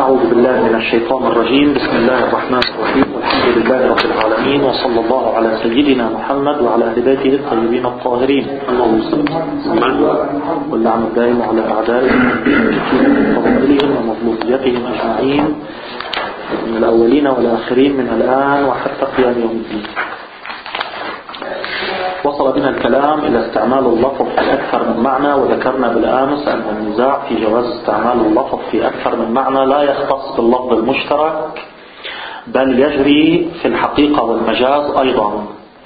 أعوذ بالله من الشيطان الرجيم. بسم الله الرحمن الرحيم، والحمد لله رب العالمين، وصلى الله على سيدنا محمد وعلى أهل بيته الطيبين الطاهرين. اللهم صل واللعن الدائم على أعدائهم وفضلهم ومظلوميتهم أجمعين من الأولين والآخرين من الآن وحتى قيام يوم الدين. وصل بنا الكلام إلى استعمال اللفظ في أكثر من معنى، وذكرنا بالأمس أن النزاع في جواز استعمال اللفظ في أكثر من معنى لا يختص باللفظ المشترك، بل يجري في الحقيقة والمجاز أيضا.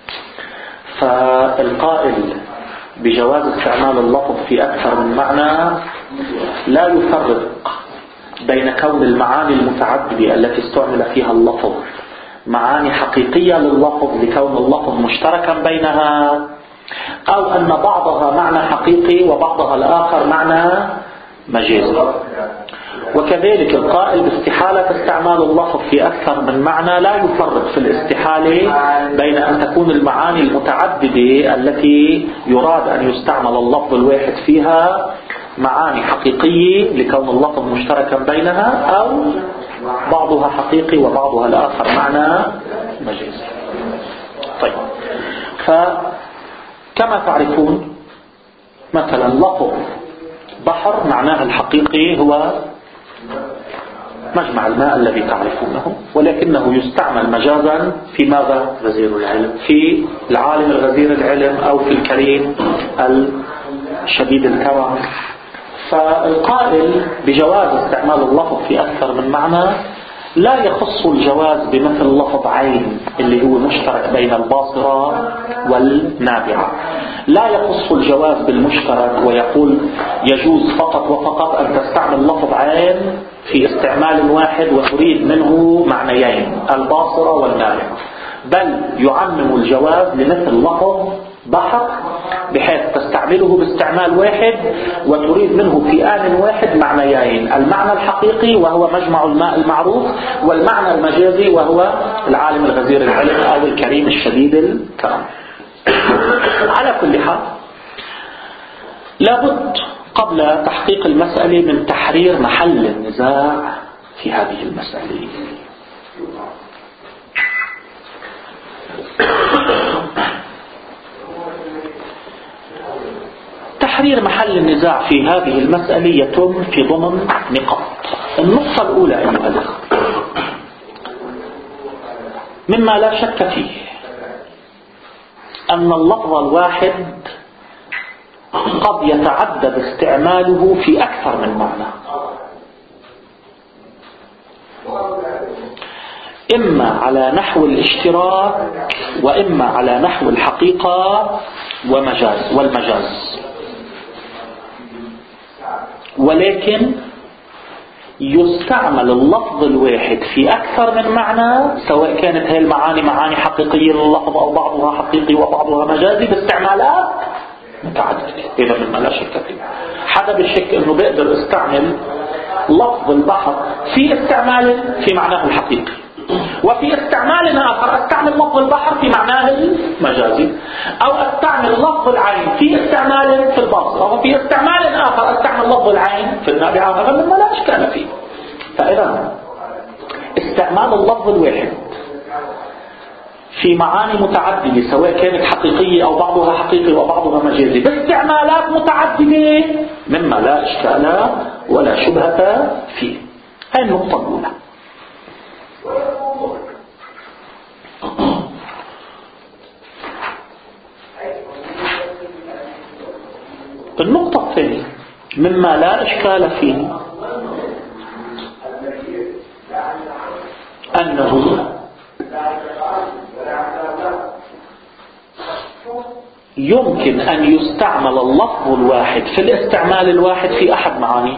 فالقائل بجواز استعمال اللفظ في أكثر من معنى لا يفرق بين كون المعاني المتعددة التي استعمل فيها اللفظ معاني حقيقية لللفظ لكون اللفظ مشتركا بينها، أو أن بعضها معنى حقيقي وبعضها الآخر معنى مجازي. وكذلك القائل باستحالة استعمال اللفظ في أكثر من معنى لا يفرق في الاستحالة بين أن تكون المعاني المتعددة التي يراد أن يستعمل اللفظ الواحد فيها معاني حقيقية لكون اللفظ مشتركا بينها، أو بعضها حقيقي وبعضها الآخر معنى مجازي. طيب، فكما تعرفون مثلا لفظ بحر معناه الحقيقي هو مجمع الماء الذي تعرفونه، ولكنه يستعمل مجازا في ماذا؟ غزير العلم، في العالم الغزير العلم، أو في الكريم الشديد الكرم. فالقائل بجواز استعمال اللفظ في أكثر من معنى لا يخص الجواز بمثل لفظ عين اللي هو مشترك بين الباصرة والنابعة، لا يخص الجواز بالمشترك ويقول يجوز فقط وفقط أن تستعمل لفظ عين في استعمال واحد وتريد منه معنيين الباصرة والنابعة، بل يعمم الجواز لمثل لفظ بحر بحيث تستعمله باستعمال واحد وتريد منه في آن واحد معنيين، المعنى الحقيقي وهو مجمع الماء المعروف، والمعنى المجازي وهو العالم الغزير العلم أو الكريم الشديد الكرم. على كل حال لابد قبل تحقيق المسألة من تحرير محل النزاع في هذه المسألة. تحرير محل النزاع في هذه المسألة يتم في ضمن نقاط. النقطة الأولى أيها الأخوة، مما لا شك فيه أن اللفظ الواحد قد يتعدد استعماله في أكثر من معنى، إما على نحو الاشتراك وإما على نحو الحقيقة والمجاز. ولكن يستعمل اللفظ الواحد في أكثر من معنى، سواء كانت هذه المعاني معاني حقيقية لللفظ أو بعضها حقيقي وبعضها مجازي باستعمالات متعددة. إذا مما لا شك فيه، حدا بالشك أنه بيقدر استعمل لفظ البحر في استعمال في معناه الحقيقي، وفي استعمال آخر استعمل لفظ البحر في معناه المجازي، أو استعمل لفظ العين في استعمال في الباصرة، وفي استعمال آخر استعمل لفظ العين في النابعة. هذا مما لا إشكال فيه. فإذا استعمال اللفظ الواحد في معاني متعددة سواء كانت حقيقية أو بعضها حقيقي وبعضها مجازي باستعمالات متعددة مما لا إشكال ولا شبهة فيه. هذه النقطة الأولى. النقطة الثانية مما لا إشكال فيه أنه يمكن أن يستعمل اللفظ الواحد في الاستعمال الواحد في أحد معانيه.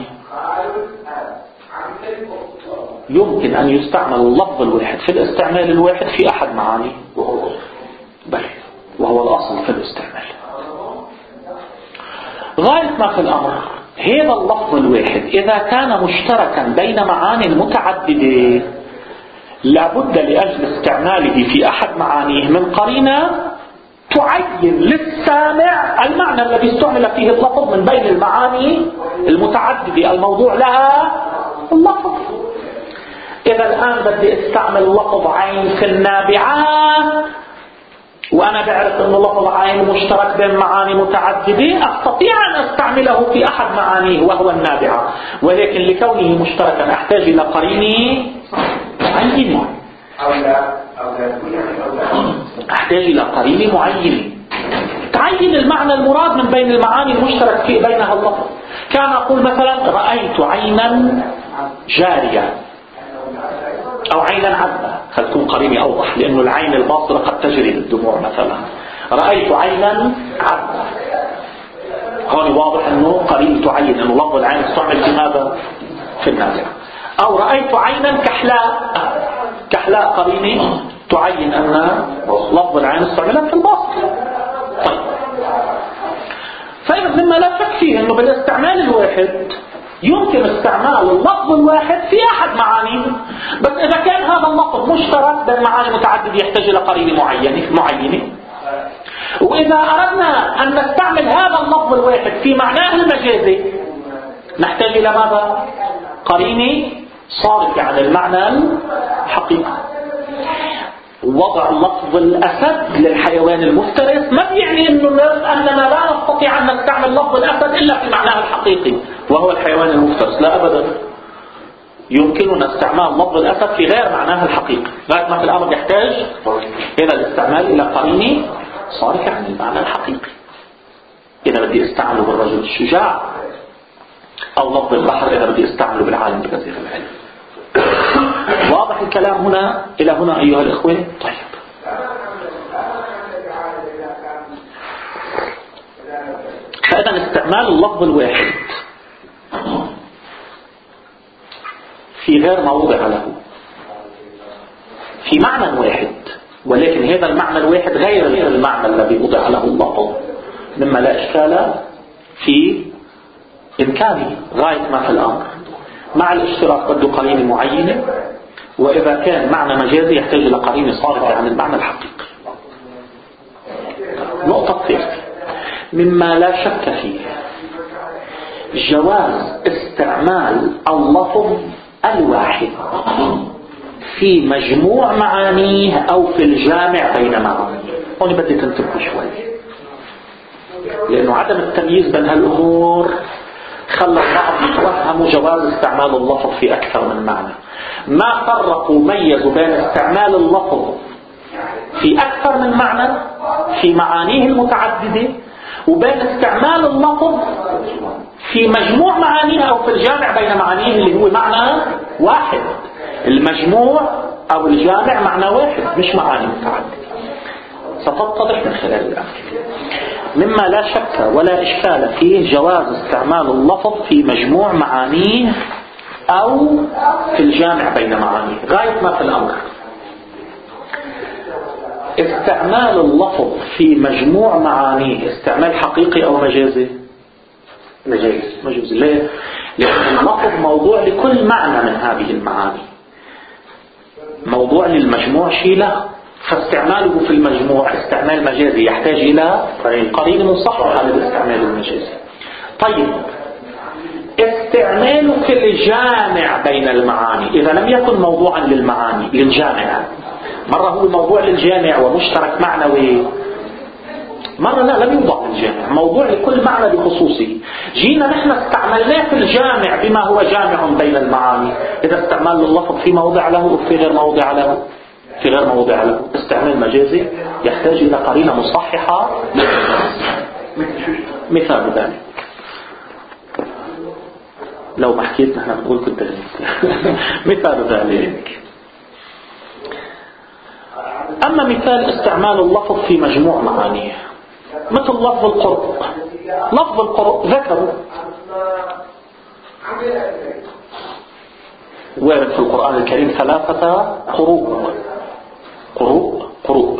يمكن أن يستعمل اللفظ الواحد في الاستعمال الواحد في أحد معانيه، بل وهو الأصل في الاستعمال. غاية ما في الأمر هذا اللفظ الواحد إذا كان مشتركا بين معاني متعددة لابد لأجل استعماله في أحد معانيه من قرينة تعين للسامع المعنى الذي استعمل فيه اللفظ من بين المعاني المتعددة الموضوع لها اللفظ. الآن بدي استعمل لفظ عين في النابعة، وأنا بعرف أن لفظ عين مشترك بين معاني متعددة، أستطيع أن أستعمله في أحد معانيه وهو النابعة، ولكن لكونه مشتركا أحتاج إلى قرينه معين، أحتاج إلى قرين معين تعين المعنى المراد من بين المعاني المشترك في بينها اللفظ. كان أقول مثلا رأيت عينا جارية أو عينا عذبة، خلتكم قريني أوضح، لأنه العين الباصرة قد تجري الدموع مثلا. رأيت عينا عذبة، هون واضح أنه قرين تعين أنه لفظ العين استعمل في ماذا؟ في النابعة. أو رأيت عينا كحلاء، كحلاء قريني تعين أن لفظ العين استعملها في الباصر. طيب، فإذا مما لا شك فيه أنه بالاستعمال الواحد يمكن استعمال اللفظ الواحد في أحد معانيه، بس إذا كان هذا اللفظ مشترك بين معاني متعددة يحتاج إلى قرين معينة. وإذا أردنا أن نستعمل هذا اللفظ الواحد في معناه المجازي نحتاج إلى ماذا؟ قرينة صارفة عن المعنى الحقيقي. وضع لفظ الأسد للحيوان المفترس ما بيعني أننا لا نستطيع أن نستعمل لفظ الأسد إلا في معناه الحقيقي وهو الحيوان المفترس، لا أبدا. يمكننا استعمال لفظ الأسد في غير معناه الحقيقي، لكن في الأمر يحتاج إلى الاستعمال إلى قرينة صارفة عن المعنى الحقيقي. إذا بدي استعمله بالرجل الشجاع، أو لفظ البحر إذا بدي استعمله بالعالم بغزير العلم. واضح الكلام هنا إلى هنا أيها الإخوة؟ طيب، فإذا استعمال اللفظ الواحد في غير موضع له في معنى واحد، ولكن هذا المعنى الواحد غير المعنى الذي وضع له اللفظ، مما لا إشكال في إمكانه غاية ما في الأمر، مع الاشتراك بده قرينة معينة، وإذا كان معنى مجازي يحتاج إلى قرينة صارفة عن المعنى الحقيقي. نقطة ثالثة مما لا شك فيه جواز استعمال اللفظ الواحد في مجموع معانيه أو في الجامع بين معانيه. هون بدي تنتبهوا شوي، لأنه عدم التمييز بين هالأمور خلى البعض يتوهموا جواز استعمال اللفظ في أكثر من معنى. ما فرقوا ميزوا بين استعمال اللفظ في أكثر من معنى في معانيه المتعددة وبين استعمال اللفظ في مجموع معانيه أو في الجامع بين معانيه اللي هو معنى واحد. المجموع أو الجامع معنى واحد مش معاني متعددة، ستتضح من خلال الأمثلة. مما لا شك ولا إشكال فيه جواز استعمال اللفظ في مجموع معانيه أو في الجامع بين معانيه غاية ما في الأمر. استعمال اللفظ في مجموع معانيه استعمال حقيقي أو مجازي؟ مجازي. ليه؟ لأن اللفظ موضوع لكل معنى من هذه المعاني، موضوع للمجموع شيء له، فاستعماله في المجموع استعمال مجازي يحتاج إلى قرينة مصححة للاستعمال المجازي. طيب، استعماله في الجامع بين المعاني إذا لم يكن موضوعا للمعاني للجامع، مرة هو موضوع للجامع ومشترك معنوي، مرة لا لم يوضع للجامع، موضوع لكل معنى بخصوصه. جينا نحن استعملناه في الجامع بما هو جامع بين المعاني، إذا استعمال اللفظ في موضع له وفي غير موضع له، في غير موضع له استعمال مجازي يحتاج إلى قرينة مصححة. مثال ذلك لو ما حكيت نحن بنقول كنت مثال ذلك. أما مثال استعمال اللفظ في مجموع معانيه مثل لفظ القرب. لفظ القرب ذكروا وارد في القرآن الكريم 3 قروب.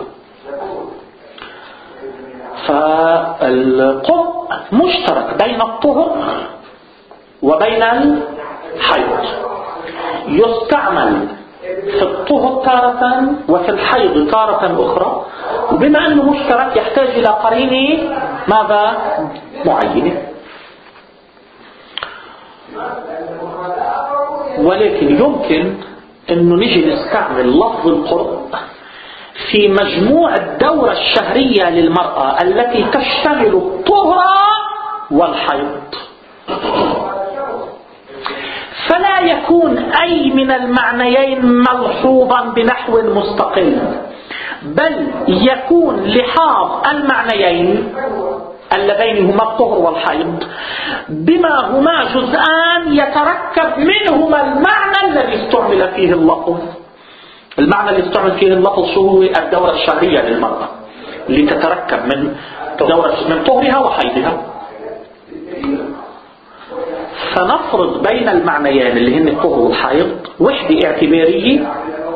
فالقرب مشترك بين الطهر وبين الحيض، يستعمل في الطهر تارة وفي الحيض تارة أخرى، وبما أنه مشترك يحتاج إلى قرينة ماذا؟ معينة. ولكن يمكن انه نجي نستعمل لفظ القرء في مجموع الدورة الشهرية للمرأة التي تشتمل الطهر والحيض، فلا يكون أي من المعنيين ملحوظا بنحو مستقل، بل يكون لحاظ المعنيين اللذين هما الطهر والحيض بما هما جزءان يتركب منهما المعنى الذي استعمل فيه اللفظ. المعنى اللي استعمل فيه اللفظ شو هو؟ الدورة الشهرية للمرأة اللي تتركب من طهرها وحيضها. فنفرض بين المعنيين اللي هن الطهر والحيض وحدة اعتبارية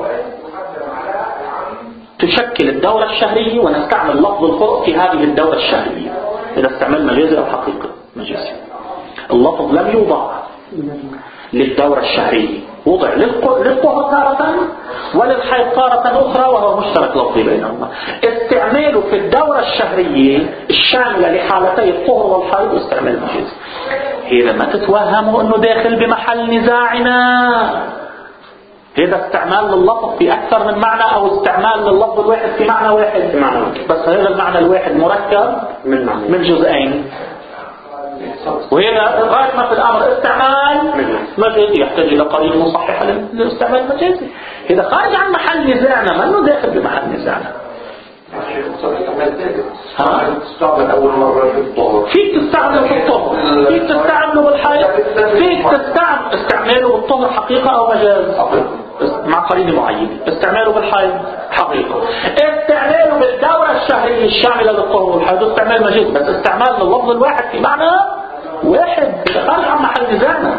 تشكل الدورة الشهرية، ونستعمل لفظ القرء في هذه الدورة الشهرية. إذا استعمل مجازي أو حقيقي مجازي. اللفظ لم يوضع للدورة الشهرية، وضع للطهر تارة وللحيض تارة أخرى، وهو مشترك لفظي بينهما. استعماله في الدورة الشهرية الشاملة لحالتي الطهر والحيض استعمال مجازي. هذا ما تتوهموا أنه داخل بمحل نزاعنا. هذا استعمال لللفظ في أكثر من معنى، أو استعمال لللفظ الواحد في معنى واحد، بس هذا المعنى الواحد مركب من جزئين. وهنا غاية ما في الأمر استعمال مجازي يحتاج إلى قرينة مصححة للاستعمال المجازي. هذا خارج عن محل نزاعنا، ما إنه داخل بمحل نزاعنا. تستعمل أول مرة في الطهر، فيك تستعمله في الطهر، فيك تستعمله بالحيض، فيك استعماله بالطهر حقيقة أو مجاز مع قرينة معينة. استعماله بالحيض حقيقة، استعماله بالدورة الشهرية الشاملة للطهر والحيض استعمال مجاز، بس استعمال لللفظ الواحد في معنى واحد خارج عن محل نزاعنا.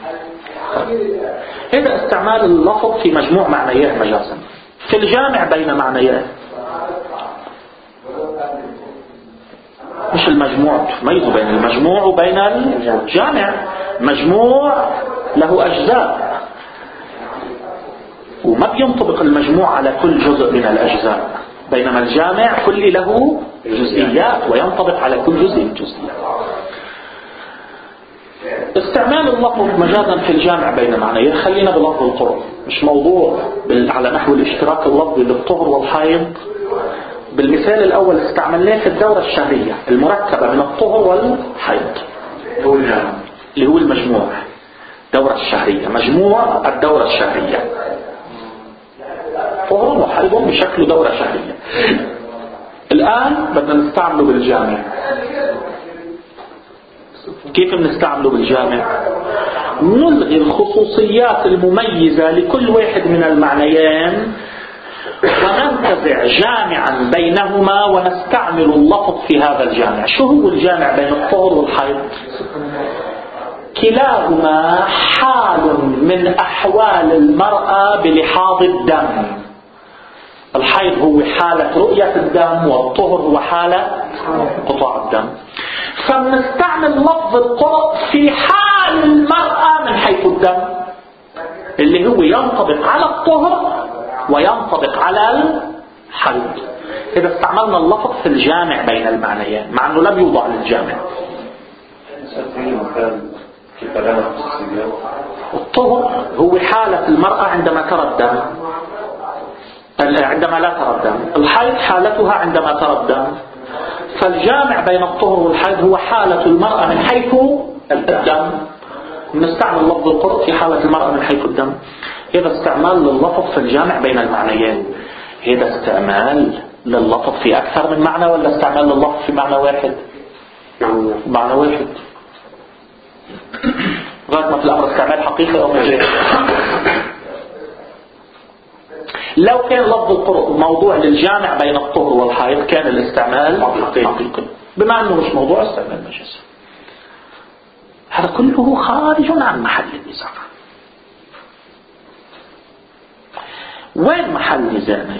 هذا استعمال اللفظ في مجموع معنياه مجازا. في الجامع بين معنياه، مش المجموع، تميزوا بين المجموع وبين الجامع. مجموع له أجزاء، وما بينطبق المجموع على كل جزء من الأجزاء، بينما الجامع كل له جزئيات وينطبق على كل جزء من جزئيات. استعمال اللفظ مجازا في الجامع بين معنيين. خلينا بلفظ القرء، مش موضوع على نحو الاشتراك اللفظي للطهر والحيض. بالمثال الأول استعملناه في الدورة الشهرية المركبة من الطهر والحيض اللي هو المجموع. الدورة الشهرية مجموع الدورة الشهرية طهر وحيض بشكل دورة شهرية. الآن بدنا نستعمله بالجامع. كيف بنستعمله بالجامع؟ نلغي الخصوصيات المميزة لكل واحد من المعنيين وننتزع جامعا بينهما ونستعمل اللفظ في هذا الجامع. شو هو الجامع بين الطهر والحيض؟ كلاهما حال من أحوال المرأة بلحاظ الدم. الحيض هو حالة رؤية الدم، والطهر هو حالة قطاع الدم. فبنستعمل لفظ القرء في حال المرأة من حيث الدم، اللي هو ينطبق على الطهر وينطبق على الحيض. إذا استعملنا اللفظ في الجامع بين المعنيين مع أنه لم يوضع للجامع. الطهر هو حالة المرأة عندما ترى الدم، عندما لا ترى الدم. الحيض حالتها عندما ترى الدم. فالجامع بين الطهر والحيض هو حالة المرأة من حيث الدم. نستعمل لفظ القرء في حالة المرأة من حيث الدم. هذا استعمال لللفظ في الجامع بين المعنيين. هذا استعمال لللفظ في أكثر من معنى، ولا استعمال لللفظ في معنى واحد؟ معنى واحد. غاية ما في الأمر استعمال حقيقي أو مجازي. لو كان لفظ القرء موضوع للجامع بين الطهر والحيض كان الاستعمال حقيقي، بما أنه مش موضوع استعمال مجازي. هذا كله خارج عن محل النزاع. وين محل نزاعنا؟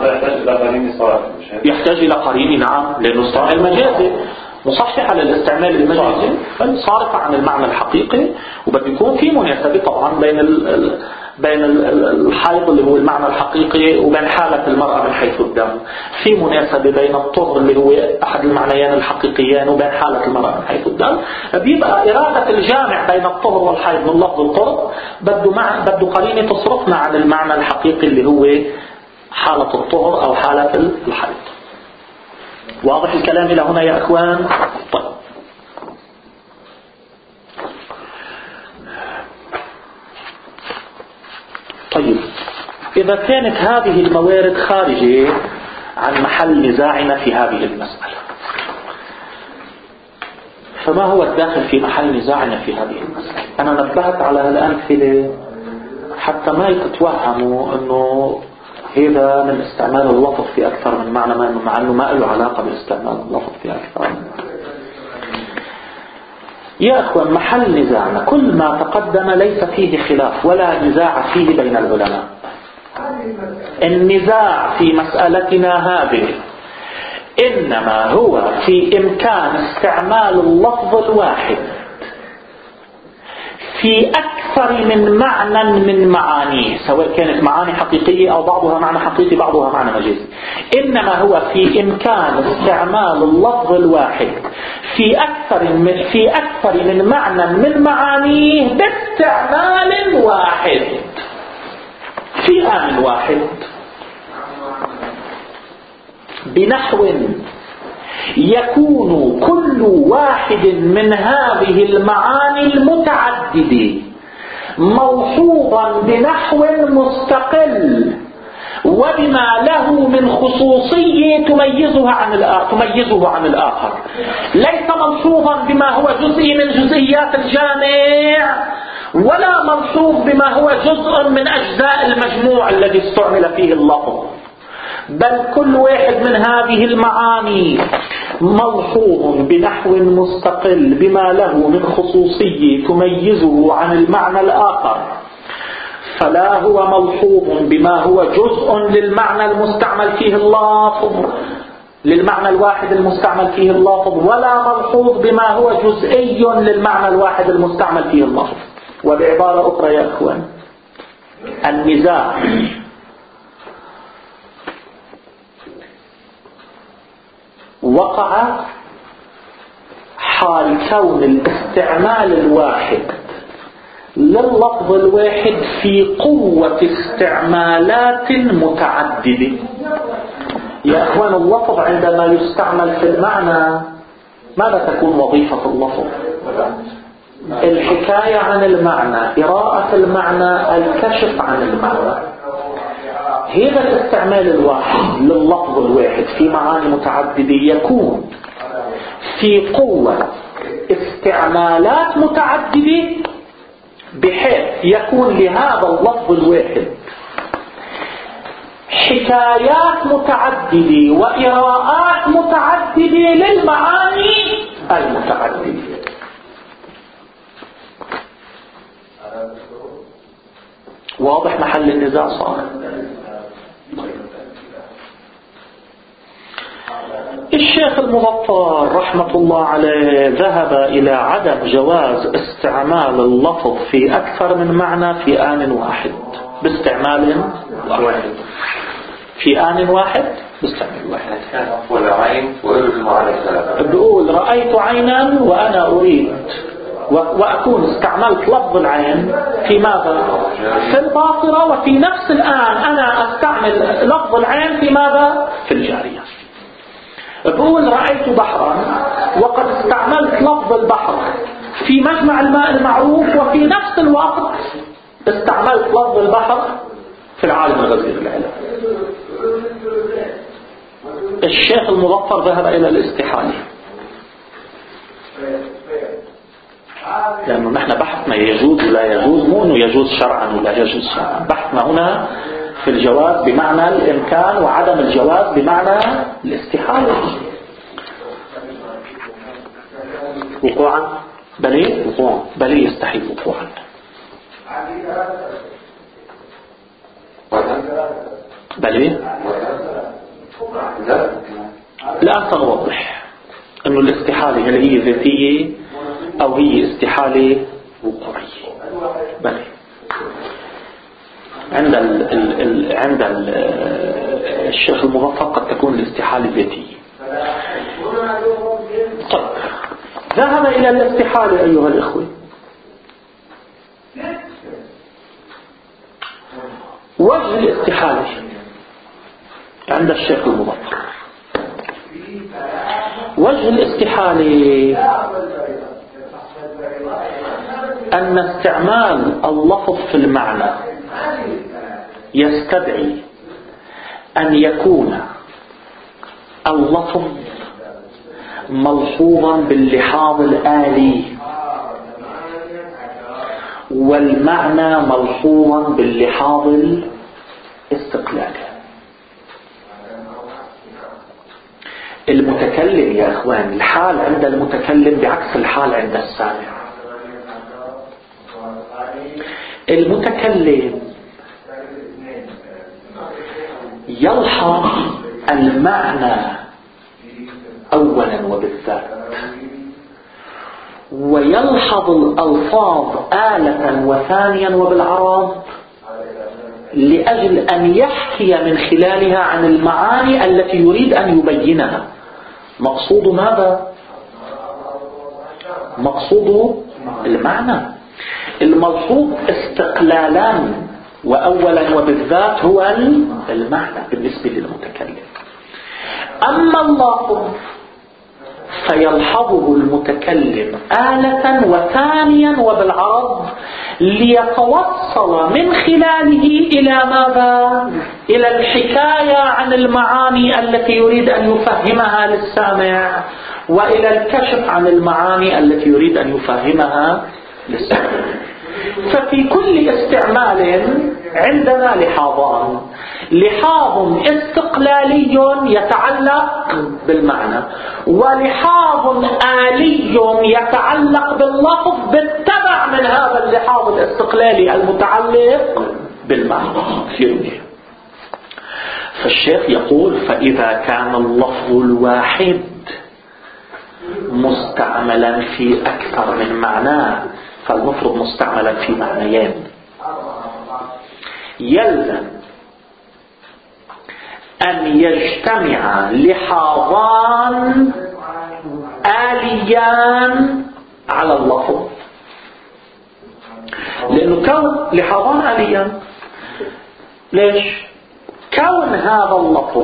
يحتاج إلى قرينة. نعم، لأنه استعمال مجازي مصححة للاستعمال المجازي، صارفة عن المعنى الحقيقي، وبده يكون في مناسبة طبعا بين بين الحيض اللي هو المعنى الحقيقي وبين حالة المرأة من حيث الدم. في مناسبة بين الطهر اللي هو أحد المعنيين الحقيقيين وبين حالة المرأة من حيث الدم. بيبقى إرادة الجامع بين الطهر والحيض من لفظ القرب بده قرينة تصرفنا عن المعنى الحقيقي اللي هو حالة الطهر أو حالة الحيض. واضح الكلام إلى هنا يا أخوان؟ طيب إذا كانت هذه الموارد خارجة عن محل نزاعنا في هذه المسألة، فما هو الداخل في محل نزاعنا في هذه المسألة؟ أنا نبهت على هالأمثلة حتى ما يتتوهموا أنه هذا من استعمال اللفظ في أكثر من معنى، مع أنه ما له علاقة باستعمال اللفظ في أكثر من معنى. يا أخوان، محل نزاعنا كل ما تقدم ليس فيه خلاف ولا نزاع فيه بين العلماء. النزاع في مسألتنا هذه إنما هو في إمكان استعمال اللفظ الواحد في أكثر من معنى من معانيه، سواء كانت معاني حقيقية أو بعضها معنى حقيقي بعضها معنى مجازي. إنما هو في إمكان استعمال اللفظ الواحد في أكثر من معنى من معانيه باستعمال واحد في آن واحد، بنحو يكون كل واحد من هذه المعاني المتعددة موصوفا بنحو مستقل وبما له من خصوصية تميزه عن الآخر، ليس موصوفا بما هو جزء من جزئيات الجامع ولا موصوف بما هو جزء من أجزاء المجموع الذي استعمل فيه اللفظ، بل كل واحد من هذه المعاني موصوف بنحو مستقل بما له من خصوصية تميزه عن المعنى الآخر، فلا هو موصوف بما هو جزء للمعنى المستعمل فيه اللفظ للمعنى الواحد المستعمل فيه اللفظ، ولا ملحوظ بما هو جزئي للمعنى الواحد المستعمل فيه اللفظ. وبعبارة أخرى يا أخوان، النزاع وقع حال كون الاستعمال الواحد لللفظ الواحد في قوة استعمالات متعددة. يا أخوان، اللفظ عندما يستعمل في المعنى ماذا تكون وظيفة اللفظ؟ الحكاية عن المعنى، إراءة المعنى، الكشف عن المعنى. هذا الاستعمال الواحد لللفظ الواحد في معاني متعددة يكون في قوة استعمالات متعددة، بحيث يكون لهذا اللفظ الواحد حكايات متعددة وإراءات متعددة للمعاني المتعددة. واضح محل النزاع صار؟ الشيخ المظفر رحمة الله عليه ذهب إلى عدم جواز استعمال اللفظ في أكثر من معنى في آن واحد باستعمال واحد. في آن واحد باستعمال واحد. والعين وإرد المعنى الثلاثة. بقول رأيت عينا وأنا أريد وأكون استعملت لفظ العين في ماذا؟ في الباطرة، وفي نفس الآن أنا أستعمل لفظ العين في ماذا؟ في الجارية. بقول رأيت بحرا وقد استعملت لفظ البحر في مجمع الماء المعروف، وفي نفس الوقت استعملت لفظ البحر في العالم الغزير العلم. الشيخ المظفر ذهب إلى الاستحالة، لأنه نحن بحثنا يجوز ولا يجوز، مو أنه يجوز شرعا ولا يجوز شرعا. بحثنا هنا في الجواز بمعنى الإمكان وعدم الجواز بمعنى الاستحالة. وقوعا بل يستحيل وقوعا. بل الآن سنوضح أنه الاستحالة هل هي ذاتية أو هي استحالة وقوعية. بل عند الشيخ المظفر قد تكون الاستحالة ذاتية. طيب، ذهب إلى الاستحالة أيها الإخوة. وجه الاستحالة عند الشيخ المظفر، وجه الاستحالة أن استعمال اللفظ في المعنى يستدعي أن يكون اللفظ ملحوظا باللحاظ الآلي والمعنى ملحوظا باللحاظ الاستقلالي. المتكلم يا اخوان، الحال عند المتكلم بعكس الحال عند السامع. المتكلم يلحظ المعنى اولا وبالذات، ويلحظ الألفاظ آلة وثانيا وبالعرض، لأجل أن يحكي من خلالها عن المعاني التي يريد أن يبينها. مقصود ماذا؟ مقصود المعنى. الملحوظ استقلالا وأولا وبالذات هو المعنى بالنسبة للمتكلم. أما اللفظ فيلحظه المتكلم آلة وثانيا وبالعرض، ليتوصل من خلاله إلى ماذا؟ إلى الحكاية عن المعاني التي يريد أن يفهمها للسامع، وإلى الكشف عن المعاني التي يريد أن يفهمها للسامع. ففي كل استعمال عندنا لحاظان: لحاظ استقلالي يتعلق بالمعنى، ولحاظ آلي يتعلق باللفظ بالتبع من هذا اللحاظ الاستقلالي المتعلق بالمعنى. فالشيخ يقول: فإذا كان اللفظ الواحد مستعملا في أكثر من معنى، فالمفرد مستعملا في معنيين، يلزم أن يجتمع لحاظان آليان على اللفظ. لأنه كون لحاظان آليان، ليش؟ كون هذا اللفظ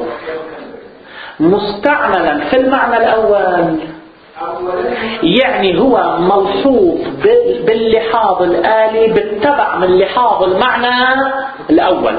مستعملا في المعنى الأول يعني هو ملحوظ باللحاظ الآلي بالتبع من لحاظ المعنى الأول،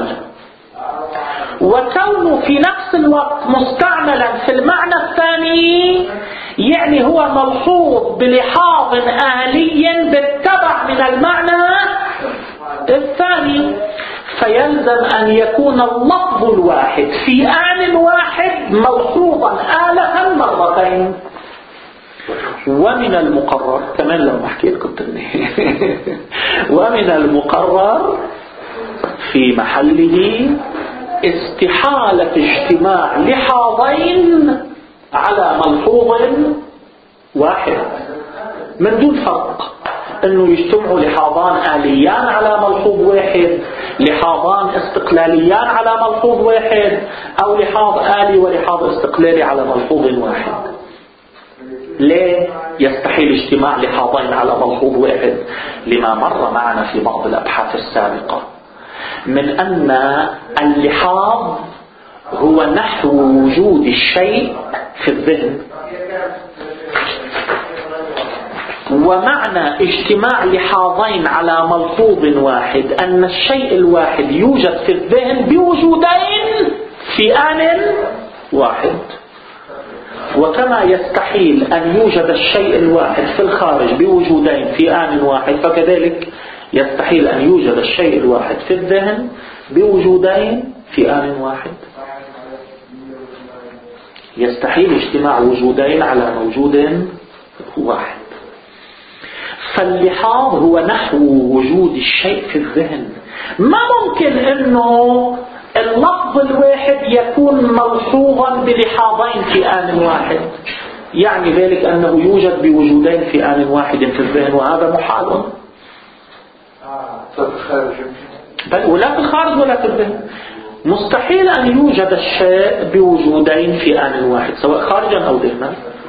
وكونه في نفس الوقت مستعملا في المعنى الثاني يعني هو ملحوظ بلحاظ آلي بالتبع من المعنى الثاني. فيلزم أن يكون اللفظ الواحد في آن واحد ملحوظا آلة مرتين. ومن المقرر كمان لو حكيت كنت ومن المقرر في محله استحالة اجتماع لحاظين على ملحوظ واحد من دون فرق، انه يجتمعوا لحاظان آليان على ملحوظ واحد، لحاظان استقلاليان على ملحوظ واحد، او لحاظ آلي ولحاظ استقلالي على ملحوظ واحد. ليه يستحيل اجتماع لحاظين على ملحوظ واحد؟ لما مر معنا في بعض الأبحاث السابقة من أن اللحاظ هو نحو وجود الشيء في الذهن، ومعنى اجتماع لحاظين على ملحوظ واحد أن الشيء الواحد يوجد في الذهن بوجودين في آن واحد. وكما يستحيل أن يوجد الشيء الواحد في الخارج بوجودين في آن واحد، فكذلك يستحيل أن يوجد الشيء الواحد في الذهن بوجودين في آن واحد. يستحيل اجتماع وجودين على موجود واحد. فاللحاظ هو نحو وجود الشيء في الذهن. ما ممكن انه اللفظ الواحد يكون ملحوظا بلحاظين في آن واحد، يعني ذلك أنه يوجد بوجودين في آن واحد في الذهن، وهذا محال. ولا في الخارج ولا في الذهن. مستحيل أن يوجد الشيء بوجودين في آن واحد سواء خارجا أو ذهنا.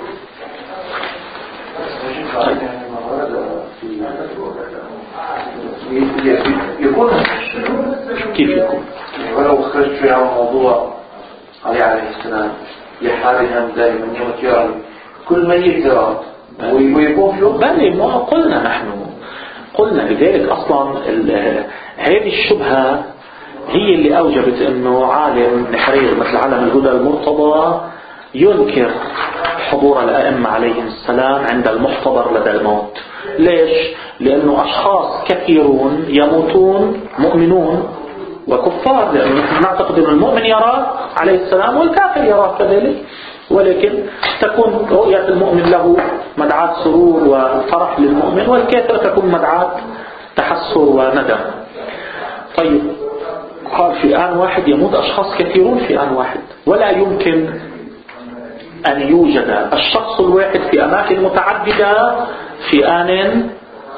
يكون كيف يكون؟ ولو خرجت في هذا الموضوع عليه السلام لحال همدان من يوم يرى كل ميت يرى ويكون فيه بل ما قلنا نحن قلنا لذلك أصلا هذه الشبهة هي اللي أوجبت أنه عالم نحرير مثل علم الهدى المرتضى ينكر حضور الأئمة عليهم السلام عند المحتضر لدى الموت. ليش؟ لأنه أشخاص كثيرون يموتون مؤمنون وكفار، لأنه نحن نعتقد أن المؤمن يرى عليه السلام والكافر يرى كذلك، ولكن تكون رؤية المؤمن له مدعاة سرور وفرح للمؤمن، والكافر تكون مدعاة تحسر وندم. طيب قال في آن واحد يموت أشخاص كثيرون في آن واحد، ولا يمكن أن يوجد الشخص الواحد في أماكن متعددة في آن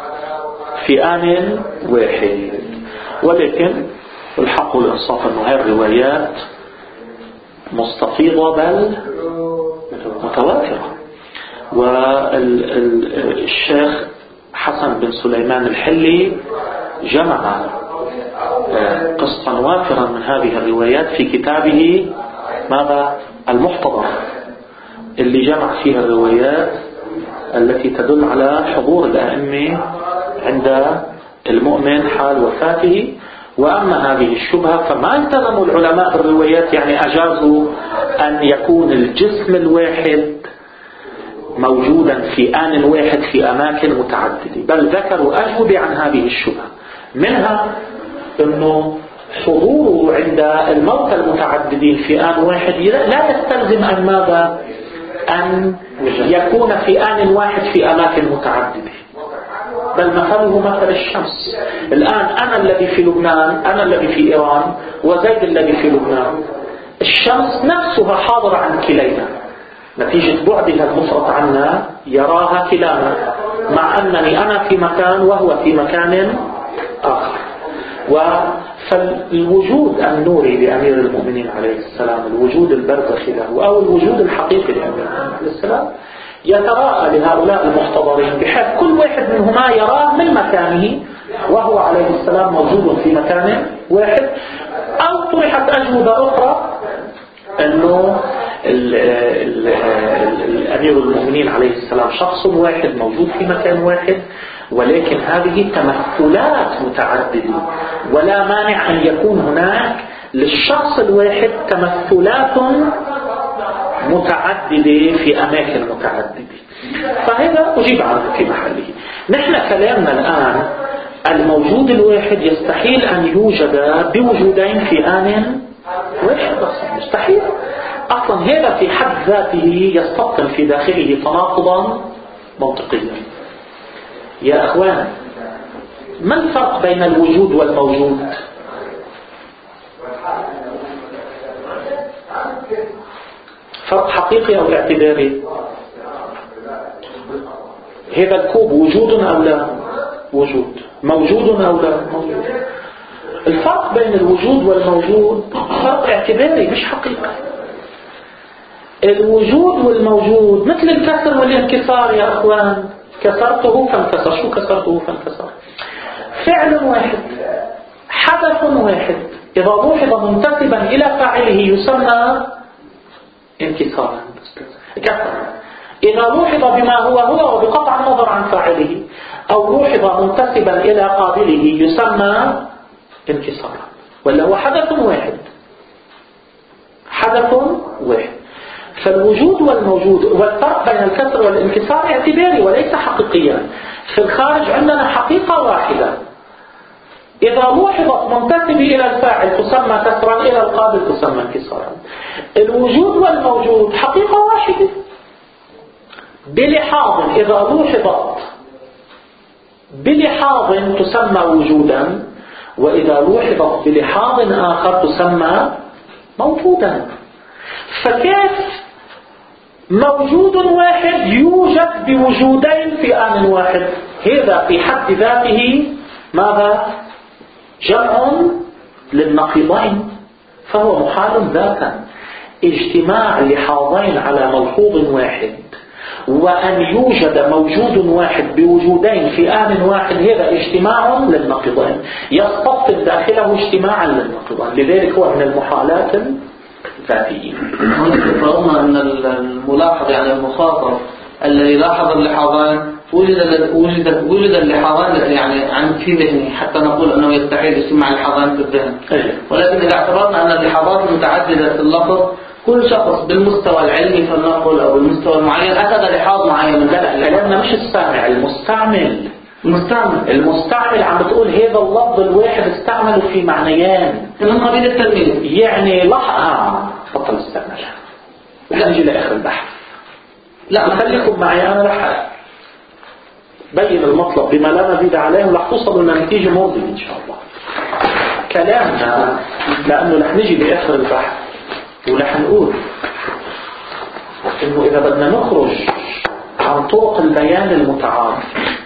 واحد. ولكن الحق والإنصاف أنه هذه الروايات مستفيضة بل متواترة. والشيخ حسن بن سليمان الحلي جمع قسطا وافرا من هذه الروايات في كتابه ماذا؟ المحتضر، اللي جمع فيها الروايات التي تدل على حضور الأئمة عند المؤمن حال وفاته. وأما هذه الشبهة فما التزموا العلماء بالروايات، يعني أجازوا أن يكون الجسم الواحد موجودا في آن واحد في أماكن متعددة، بل ذكروا أجوبة عن هذه الشبهة، منها أنه حضوره عند الموتى المتعددين في آن واحد لا يستلزم أن ماذا؟ أن يكون في آن واحد في أماكن متعددة، بل مثله مثل الشمس. الآن أنا الذي في لبنان، أنا الذي في إيران، وزيد الذي في لبنان، الشمس نفسها حاضرة عن كلينا نتيجة بعدها المفرط عنا، يراها كلانا، مع أنني أنا في مكان وهو في مكان آخر. فالوجود النوري لأمير المؤمنين عليه السلام، الوجود البرزخي له أو الوجود الحقيقي لأمير المؤمنين عليه السلام، يتراءى لهؤلاء المحتضرين بحيث كل واحد منهما يراه من مكانه وهو عليه السلام موجود في مكان واحد. أو طرحت أجوبة أخرى أنه أمير المؤمنين عليه السلام شخص واحد موجود في مكان واحد، ولكن هذه تمثلات متعددة، ولا مانع أن يكون هناك للشخص الواحد تمثلات متعددة في أماكن متعددة. فهذا أجيب عنه في محله. نحن كلامنا الآن الموجود الواحد يستحيل أن يوجد بوجودين في آن واحد، أصلا مستحيل. أصلا هذا في حد ذاته يستبطن في داخله تناقضا منطقيا. يا أخوان، ما الفرق بين الوجود والموجود؟ فرق حقيقي أو اعتباري؟ هذا الكوب وجود أو لا؟ وجود. موجود أو لا؟ موجود. الفرق بين الوجود والموجود فرق اعتباري مش حقيقي. الوجود والموجود مثل الكسر والانكسار يا أخوان، كسرته فانكسر. شو كسرته فانكسر؟ فعل واحد، حدث واحد، إذا لاحظ منتسبا إلى فاعله يسمى انكسارا. كسر. إذا لاحظ بما هو وبقطع النظر عن فاعله، أو لاحظ منتسبا إلى قابله يسمى انكسارا. ولا هو حدث واحد، حدث واحد. فالوجود والموجود، والفرق بين الكسر والانكسار اعتباري وليس حقيقيا. في الخارج عندنا حقيقة واحدة، إذا لاحظت منتسب إلى الفاعل تسمى كسرا، إلى القابل تسمى انكسارا. الوجود والموجود حقيقة واحدة بلحاظ، إذا لاحظت بلحاظ تسمى وجودا، وإذا لاحظت بلحاظ آخر تسمى موجودا. فكيف موجود واحد يوجد بوجودين في آن واحد؟ هذا في حد ذاته ماذا؟ جمع للنقيضين فهو محال ذاتا. اجتماع لحاضين على ملحوظ واحد وأن يوجد موجود واحد بوجودين في آن واحد هذا اجتماع للنقيضين يستبطن داخله اجتماعا للنقيضين، لذلك هو من المحالات الذاتية. فرضنا أن الملاحظ يعني المخاطب الذي لاحظ اللحاظين وجد اللحاظين يعني عن في ذهنه حتى نقول أنه يستحيل اجتماع اللحاظين في الذهن. ولكن إذا اعتبرنا أن اللحاظات متعددة في اللفظ كل شخص بالمستوى العلمي فلنقل أو بالمستوى المعين أخذ لحاظ معين. لا كلامنا مش السامع، المستعمل عم بتقول هذا اللفظ الواحد استعمله في معنيان من قبيل التلميذ يعني لحظة بطل استعملها. لا نجي لآخر البحث. لا خليكم معي أنا رح بين المطلب بما لا نزيد عليه ورح توصلوا لنتيجة مرضية إن شاء الله. كلامنا لأنه رح نجي بآخر البحث ورح نقول إنه إذا بدنا نخرج عن طرق البيان المتعارف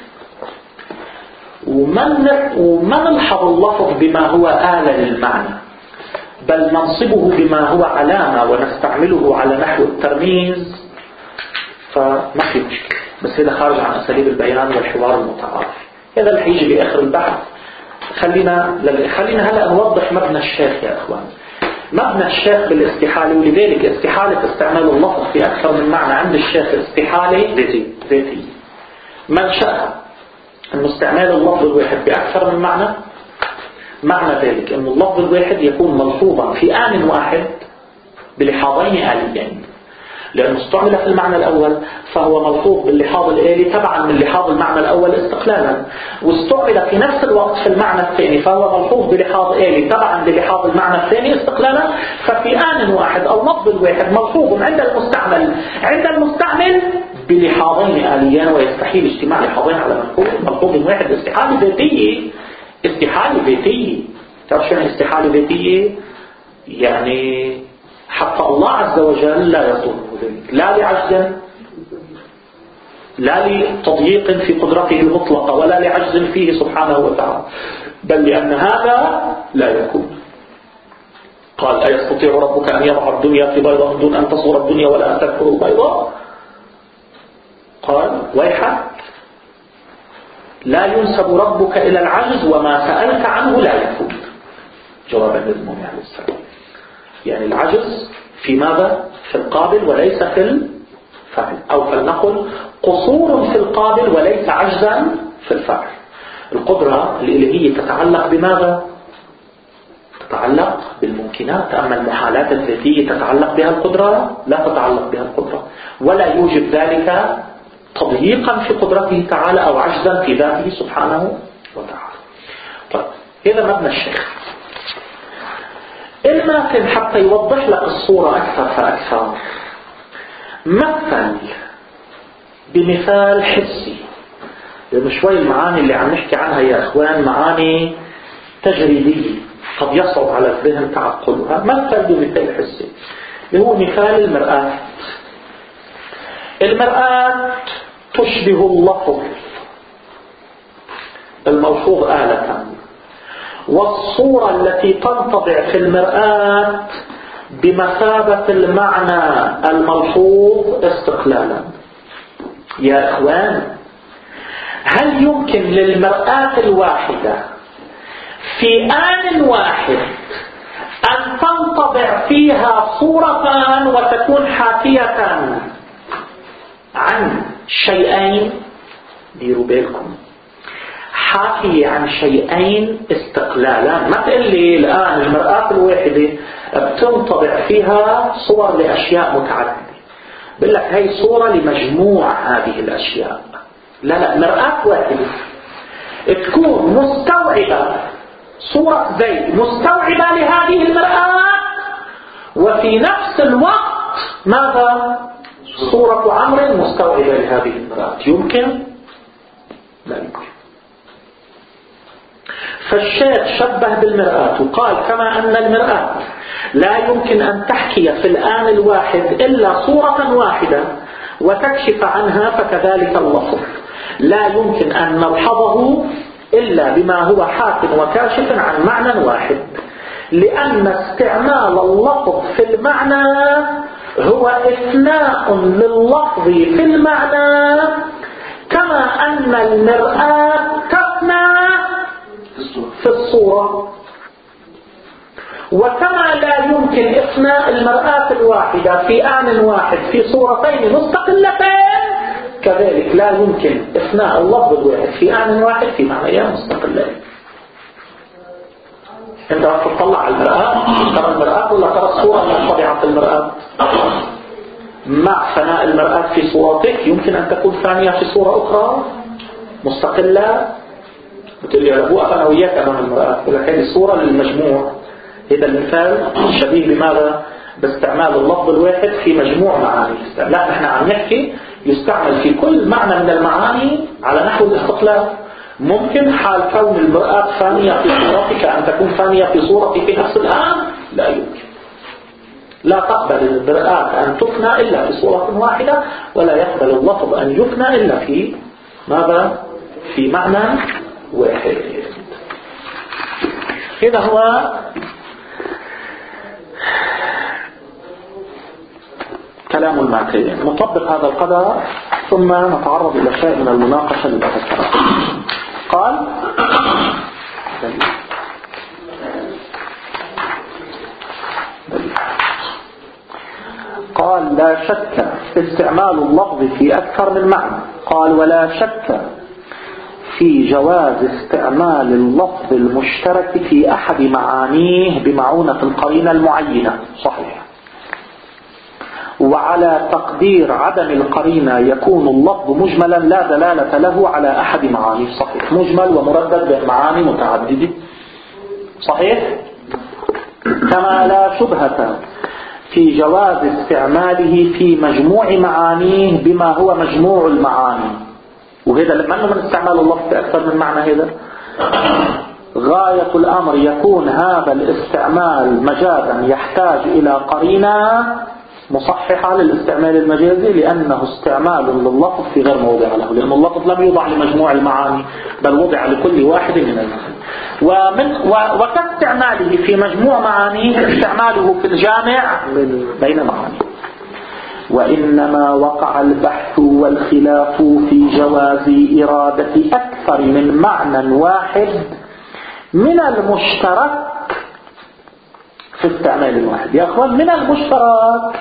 وما نلحظ اللفظ بما هو آلة للمعنى بل ننصبه بما هو علامة ونستعمله على نحو الترميز فما في مشكلة. بس هذا خارج عن أساليب البيان والحوار المتعارف. هذا اللي هيجي بآخر البحث. خلينا هلأ نوضح مبنى الشيخ يا أخوان. مبنى الشيخ بالاستحالة، ولذلك استحالة استعمال اللفظ في أكثر من معنى عند الشيخ استحالة ذاتية. منشأها أن استعمال اللفظ الواحد بأكثر من معنى ذلك أن اللفظ الواحد يكون ملحوظا في آن واحد بلحاظين آليين، لأنه استعمل في المعنى الأول فهو ملحوظ باللحاظ الآلي تبعا من لحاظ المعنى الأول استقلالا، واستعمل في نفس الوقت في المعنى الثاني فهو ملحوظ بلحاظ آلي تبعا للحاظ المعنى الثاني استقلالا. ففي آن واحد اللفظ الواحد ملحوظ عند المستعمل بلحاظين آليين ويستحيل اجتماع لحاظين على ملحوظ واحد. استحالة ذاتية. تعرف شو يعني استحالة ذاتية؟ يعني حتى الله عز وجل لا يطلبه ذلك، لا لعجز لا لتضييق في قدرته المطلقة ولا لعجز فيه سبحانه وتعالى، بل لأن هذا لا يكون. قال أيستطيع ربك أن يضع الدنيا في بيضاء دون أن تصغر الدنيا ولا أن تكفر البيضاء؟ قال ويحك لا ينسب ربك إلى العجز وما سألت عنه لا يكون، جوابا للمؤمن عليه السلام. يعني العجز في ماذا؟ في القابل وليس في الفعل، أو فلنقل قصور في القابل وليس عجزا في الفعل. القدرة الإلهية تتعلق بماذا؟ تتعلق بالممكنات، أما المحالات الذاتية تتعلق بها القدرة؟ لا تتعلق بها القدرة، ولا يوجد ذلك تضييقا في قدرته تعالى أو عجزا في ذاته سبحانه وتعالى. طيب هذا مبنى الشيخ. الماثل حتى يوضح لك الصورة أكثر فأكثر مثل بمثال حسي، لأنه شوي المعاني اللي عم نحكي عنها يا أخوان معاني تجريدية قد يصعب على الذهن تعقلها. مثل بمثال حسي اللي هو مثال المرآة. المرآة تشبه اللفظ الملحوظ آلة، والصورة التي تنطبع في المرآة بمثابة المعنى الملحوظ استقلالا. يا إخوان هل يمكن للمرآة الواحدة في آن واحد أن تنطبع فيها صورتان وتكون حاكية عن شيئين؟ ديروا بالكم، حاكي عن شيئين استقلالا. ما تقول لي الآن المرآة الواحدة بتنطبع فيها صور لأشياء متعددة، بقول لك هي صورة لمجموع هذه الأشياء. لا مرآة واحدة تكون مستوعبة، صورة زيد مستوعبة لهذه المرآة، وفي نفس الوقت ماذا؟ صورة عمرو مستوعبة لهذه المرآة. يمكن؟ لا يمكن. فالشيخ شبه بالمرآة وقال كما أن المرآة لا يمكن أن تحكي في الآن الواحد إلا صورة واحدة وتكشف عنها، فكذلك اللفظ لا يمكن أن نلحظه إلا بما هو حاك وكاشف عن معنى واحد، لأن استعمال اللفظ في المعنى هو إثناء لللفظ في المعنى، كما أن المرآة تفنى في الصورة. وكما لا يمكن إثناء المرآة الواحدة في آن واحد في صورتين مستقلتين، كذلك لا يمكن إثناء اللفظ الواحد في آن واحد في معنيين مستقلين. أنت تطلع على المرآة، ترى المرآة ولا ترى الصورة المنطبعة في المرآة؟ مع فناء المرآة في صورتك يمكن أن تكون ثانية في صورة أخرى مستقلة. بتقول لي أبو أنا وياك أمام المرآة، ولكن هذه الصورة للمجموع. هذا المثال شبيه بماذا؟ باستعمال اللفظ الواحد في مجموع معاني. لا، نحن عم نحكي يستعمل في كل معنى من المعاني على نحو الاستقلال. ممكن حال كون المرآة ثانية في صورتك أن تكون ثانية في صورتي في نفس الآن؟ لا يمكن. لا تقبل المرآة أن تفنى إلا في صورة واحدة، ولا يقبل اللفظ أن يفنى إلا في ماذا؟ في معنى واحد. هذا هو كلام المعتزلة. نطبق هذا القدر ثم نتعرض إلى شيء من المناقشة للأفكار. قال لا شك استعمال اللفظ في أكثر من معنى. قال ولا شك في جواز استعمال اللفظ المشترك في أحد معانيه بمعونة القرينة المعينة. صحيح. وعلى تقدير عدم القرينة يكون اللفظ مجملا لا دلالة له على أحد معانيه. صحيح. مجمل ومردد بين معاني متعددة. صحيح. كما لا شبهة في جواز استعماله في مجموع معانيه بما هو مجموع المعاني. وهذا لما أنه من استعمال اللفظ في أكثر من معنى، هذا غاية الأمر يكون هذا الاستعمال مجازا يحتاج إلى قرينة مصححة للاستعمال المجازي، لأنه استعمال لللفظ في غير موضع له، لأن اللفظ لم يوضع لمجموع المعاني بل وضع لكل واحد من المعاني. وكاستعماله في مجموع معانيه استعماله في الجامع بين معاني. وإنما وقع البحث والخلاف في جواز إرادة أكثر من معنى واحد من المشترك في استعمال الواحد. يا أخوان، من المشترك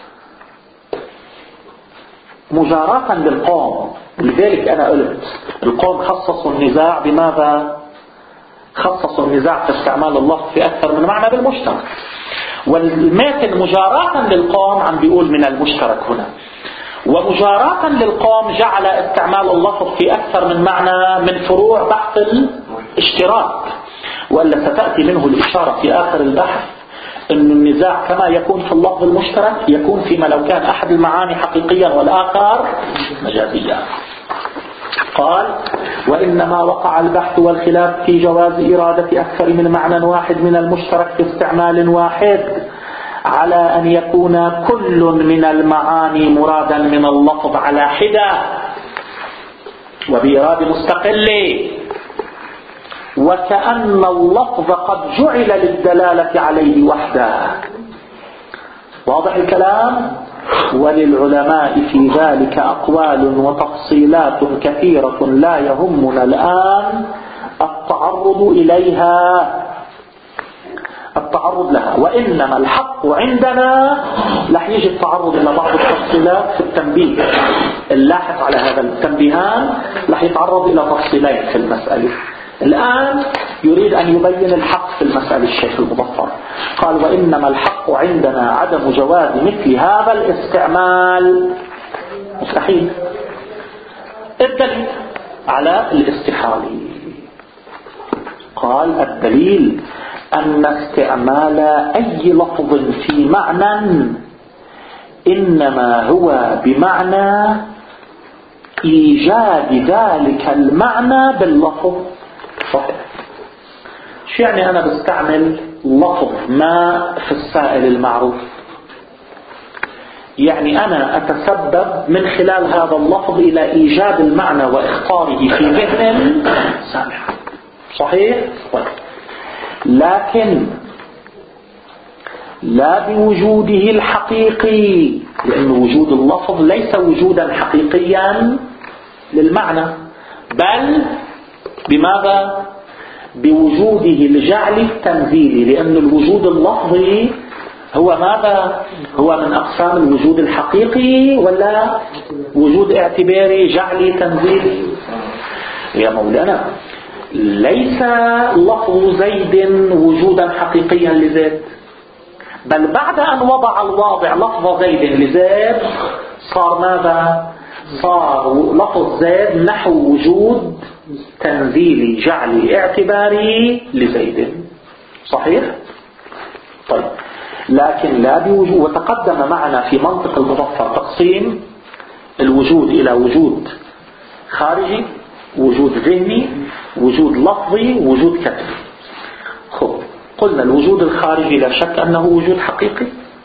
مجاراة بالقوم. لذلك أنا قلت القوم خصصوا النزاع بماذا؟ خصصوا النزاع في استعمال اللفظ في أكثر من معنى بالمشترك. والماتن مجاراة للقوم عم بيقول من المشترك هنا. ومجاراة للقوم جعل استعمال اللفظ في أكثر من معنى من فروع بحث الاشتراك. وإلا ستأتي منه الإشارة في آخر البحث أن النزاع كما يكون في اللفظ المشترك يكون فيما لو كان أحد المعاني حقيقيا والآخر مجازيا. قال وإنما وقع البحث والخلاف في جواز إرادة أكثر من معنى واحد من المشترك في استعمال واحد على أن يكون كل من المعاني مرادا من اللفظ على حدة وبإرادة مستقلة، وكأن اللفظ قد جعل للدلالة عليه وحده. واضح الكلام؟ وللعلماء في ذلك أقوال وتفصيلات كثيرة لا يهمنا الآن التعرض لها، وإنما الحق عندنا رح يجي التعرض إلى بعض التفصيلات في التنبيه. اللاحق على هذا التنبيهان رح يتعرض إلى تفصيلين في المسألة. الآن يريد أن يبين الحق في المسألة الشيخ المظفر. قال وإنما الحق عندنا عدم جواز مثل هذا الاستعمال. مستحيل. الدليل على الاستحالة. قال الدليل أن استعمال أي لفظ في معنى إنما هو بمعنى إيجاد ذلك المعنى باللفظ. صحيح. شو يعني أنا بستعمل لفظ ما في السائل المعروف؟ يعني أنا أتسبب من خلال هذا اللفظ إلى إيجاد المعنى وإخطاره في ذهن السامع. صحيح؟ طيب. لكن لا بوجوده الحقيقي، لأن وجود اللفظ ليس وجودا حقيقيا للمعنى، بل بماذا؟ بوجوده الجعلي التنزيلي، لأن الوجود اللفظي هو ماذا؟ هو من أقسام الوجود الحقيقي ولا وجود اعتباري جعلي تنزيلي؟ يا مولانا ليس لفظ زيد وجودا حقيقيا لزيد، بل بعد أن وضع الواضع لفظ زيد لزيد صار ماذا؟ صار لفظ زيد نحو وجود تنزيلي جعلي اعتباري لزيد. صحيح؟ طيب. لكن لا بوجود. وتقدم معنا في منطق المظفر تقسيم الوجود إلى وجود خارجي، وجود ذهني، وجود لفظي، وجود كتبي. خب قلنا الوجود الخارجي لا شك أنه وجود حقيقي.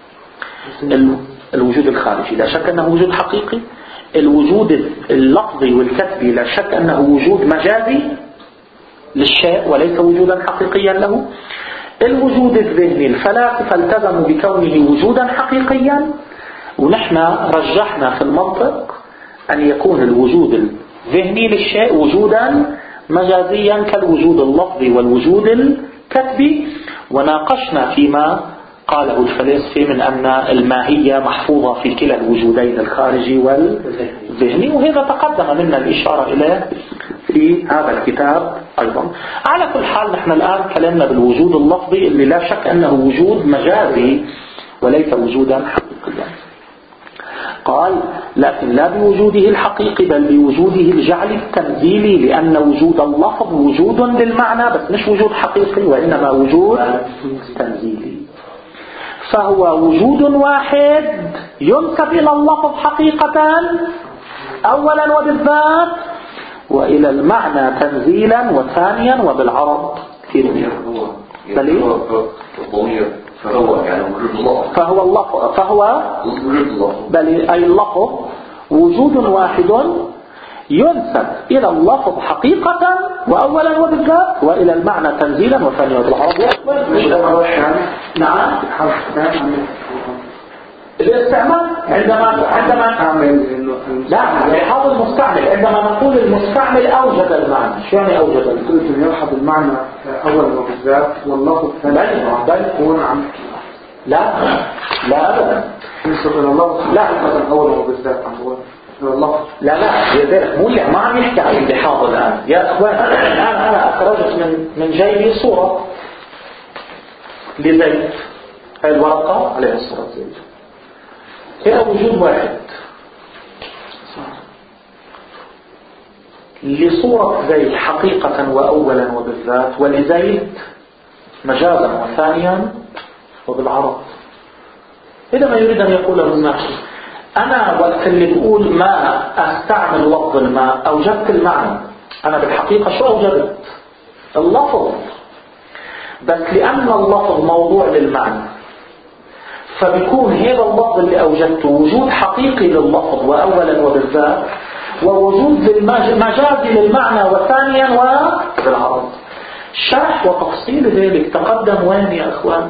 الوجود الخارجي لا شك أنه وجود حقيقي. الوجود اللفظي والكتبي لا شك أنه وجود مجازي للشيء وليس وجودا حقيقيا له. الوجود الذهني الفلاسفة التزموا بكونه وجودا حقيقيا، ونحن رجحنا في المنطق أن يكون الوجود الذهني للشيء وجودا مجازيا كالوجود اللفظي والوجود الكتبي. وناقشنا فيما قاله الفلاسفة من أن الماهية محفوظة في كلا الوجودين الخارجي والذهني، وهذا تقدم منا الإشارة إليه في هذا الكتاب أيضا. على كل حال نحن الآن كلمنا بالوجود اللفظي اللي لا شك أنه وجود مجازي وليس وجودا حقيقيا. قال لكن لا بوجوده الحقيقي بل بوجوده الجعلي التنزيلي، لأن وجود اللفظ وجود للمعنى بس مش وجود حقيقي وإنما وجود تنزيلي. فهو وجود واحد ينسب إلى اللفظ حقيقة أولا وبالذات، وإلى المعنى تنزيلا وثانيا وبالعرض. فهو اللفظ بل أي اللفظ وجود واحد ينسب إلى اللفظ حقيقة وأولا وبالذات، وإلى المعنى تنزيلا وثانيا وبالعرض. نعم. الاستعمال عندما لا لحاظ المستعمل، عندما نقول المستعمل أوجد المعنى، شو يعني أوجد؟ قلت أن يلحظ المعنى أولا وبالذات واللفظ بل يكون عن لا أبدا ينسب إلى اللفظ لا أولا وبالذات عن اللفظ. لا لذلك مو ما عم يحكي عن اللحاظ الآن يا أخوان. الآن أنا أخرجت من جيبي صورة لزيد، هاي الورقة عليها صورة زيد، هي وجود واحد لصورة زيد حقيقة وأولا وبالذات، ولزيد مجازا وثانيا وبالعرض. إذا ما يريد أن يقوله الناس أنا وقت اللي بقول ما أستعمل لفظ الماء أوجدت المعنى، أنا بالحقيقة شو أوجدت؟ اللفظ، بس لأن اللفظ موضوع للمعنى فبيكون هذا اللفظ اللي أوجدته وجود حقيقي لللفظ وأولا وبالذات، ووجود مجازي للمعنى وثانيا وبالعرض. شرح وتفصيل ذلك تقدم وين يا أخوان؟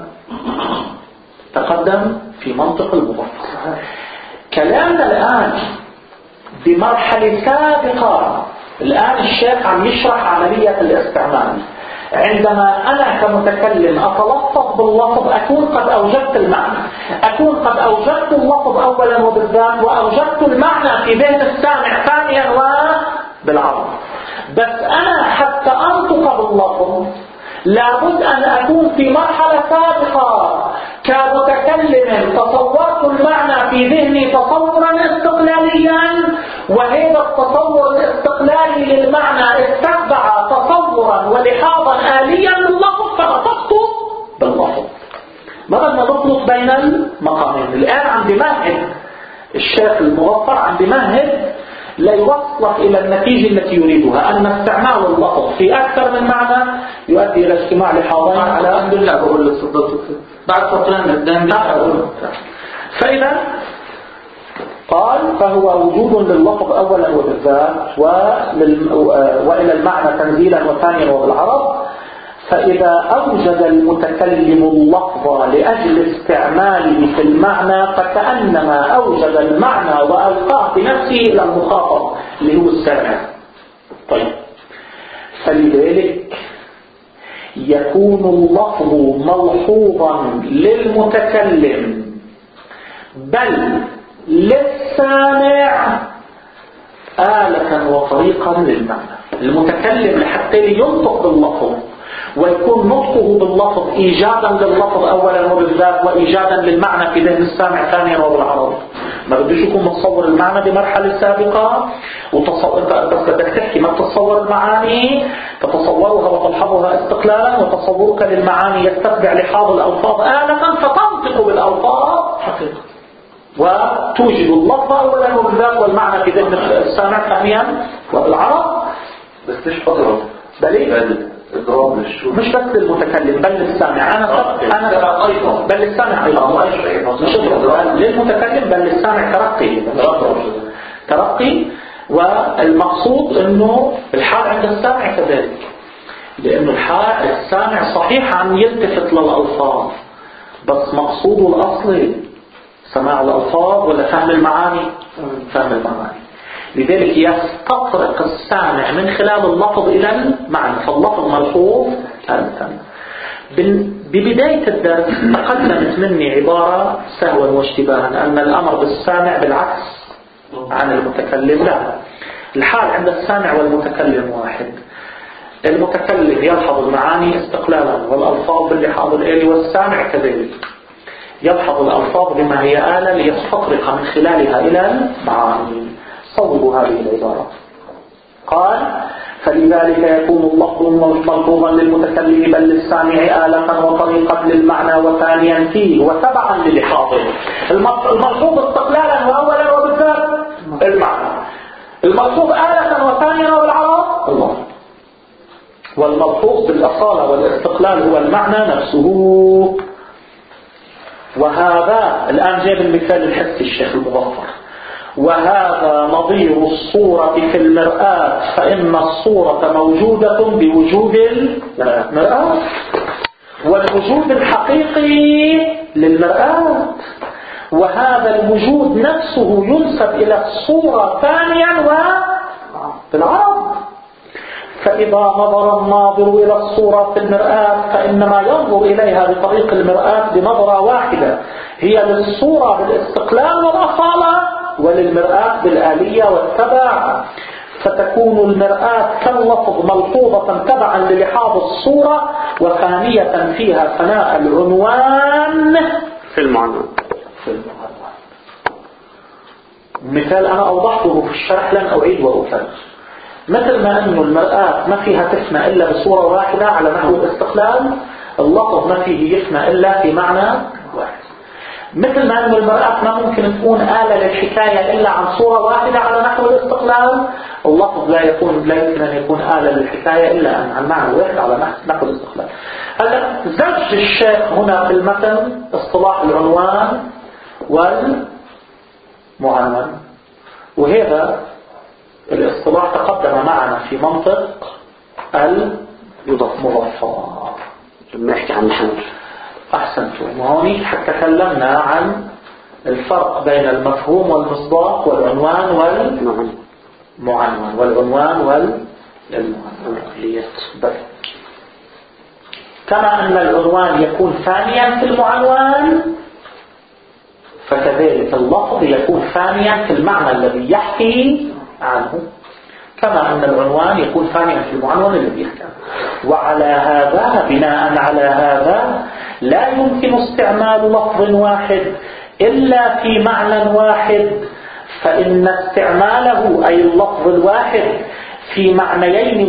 تقدم في منطق المظفر. كلامنا الآن بمرحلة سابقة. الآن الشيخ عم يشرح عملية الاستعمال. عندما أنا كمتكلم أتلفظ باللفظ أكون قد أوجدت المعنى، أكون قد أوجدت اللفظ أولا وبالذات، وأوجدت المعنى في ذهن السامع ثانيا وبالعرض. بس أنا حتى أنطق باللفظ لابد أن أكون في مرحلة سابقة كمتكلم تصورت المعنى في ذهني تصورا استقلاليا، وهذا التصور الاستقلالي للمعنى اتبع تصورا ولحاظا آليا لللفظ فنطقت باللفظ. ما بدنا نخلط بين المقامين. الآن عم بمهد الشيخ المظفر، عم بمهد ليوصلك إلى النتيجة التي يريدها، أن استعمال اللفظ في أكثر من معنى يؤدي إلى اجتماع لحاظين على الحمد لله. بقول لك بعد فترة قدام. فإذا قال فهو وجود لللفظ أولا وبالذات وإلى المعنى تنزيلا وثانيا وبالعرض. فإذا أوجد المتكلم اللفظ لأجل استعماله في المعنى فكأنما أوجد المعنى وألقاه بنفسه إلى المخاطب اللي هو السامع. طيب، فلذلك يكون اللفظ ملحوظا للمتكلم بل للسامع آلة وطريقا للمعنى. المتكلم لحتى ينطق باللفظ ويكون نطقه باللفظ إيجادا لللفظ أولا وبالذات وإيجادا للمعنى في ذهن السامع ثانيا وبالعرض. ما بدوش يكون متصور المعنى بمرحلة سابقة انت بدك تحكي ما تتصور المعاني تتصورها وتلحظها استقلالا، وتصورك للمعاني يتبع لحاظ الألفاظ آلة فتنطق بالألفاظ حقيقة وتوجد اللفظ أولا وبالذات والمعنى في ذهن السامع ثانيا وبالعرض. بس ليش فضل إضراب للشوف مش بس للمتكلم بل للسامع. أنا أيضا بل للسامع أيضا مش إضراب للمتكلم بل للسامع ترقي. والمقصود إنه الحال عند السامع كذلك، لأنه السامع صحيح عم يلتفت للألفاظ بس مقصوده الأصلي سماع الألفاظ ولا فهم المعاني؟ فهم المعاني. لذلك يستطرق السامع من خلال اللفظ إلى المعنى، فاللفظ ملحوظ هذا. ببداية الدرس تقدمت مني عبارة سهوا واشتباها أن الأمر بالسامع بالعكس عن المتكلم. لا، الحال عند السامع والمتكلم واحد. المتكلم يلحظ المعاني استقلالا والألفاظ باللحاظ الآلي، والسامع كذلك يلحظ الألفاظ بما هي آلة ليستطرق من خلالها إلى المعاني. صوبوا هذه العبارة. قال فلذلك يكون اللفظ ملحوظا للمتكلم بل للسامع آلة وطريقا للمعنى وثانيا فيه وتبعا للحاظه. الملحوظ استقلالا وأولا وبالذات المعنى، الملحوظ آلة وثانيا وبالعرض الله، والملحوظ بالأصالة والاستقلال هو المعنى نفسه. وهذا الآن جاء المثال الحسي الشيخ المظفر. وهذا نظير الصورة في المرآة، فإن الصورة موجودة بوجود المرآة، والوجود الحقيقي للمرآة، وهذا الوجود نفسه ينسب إلى الصورة ثانيا وبالعرض. فإذا نظر الناظر إلى الصورة في المرآة فإنما ينظر إليها بطريق المرآة بنظرة واحدة هي للصورة بالاستقلال والأصالة وللمرآة بالآلية والتبع، فتكون المرآة كاللفظ ملحوظة تبعا للحاظ الصورة وثانية فيها ثناء العنوان في المعنون. مثال أنا أوضحته في الشرح لن أعيد وأكرر. مثل ما أن المرآة ما فيها تفنى إلا بصورة واحدة على نحو الاستقلال، اللفظ ما فيه يفنى إلا في معنى واحد. مثل ما أن المرآة ما ممكن تكون آلة للحكاية إلا عن صورة واحدة على نحو الاستقلال، اللفظ لا يمكن أن يكون آلة للحكاية إلا عن معنى واحد على نحو الاستقلال. هلا زج الشيخ هنا في المتن اصطلاح العنوان والمعنون، وهذا الاصطلاح تقدم معنا في منطق المظفر لما نحكي عن الحمل. أحسنتم. وهونيك تكلمنا عن الفرق بين المفهوم والمصداق والعنوان والمعنون والعنوان والعقليات. كما أن العنوان يكون ثانيا في المعنون فكذلك اللفظ يكون ثانيا في المعنى الذي يحكي عنه، كما أن العنوان يكون ثانيا في المعنون الذي يحكي عنه. وعلى هذا بناء على هذا لا يمكن استعمال لفظ واحد إلا في معنى واحد، فإن استعماله أي اللفظ الواحد في معنيين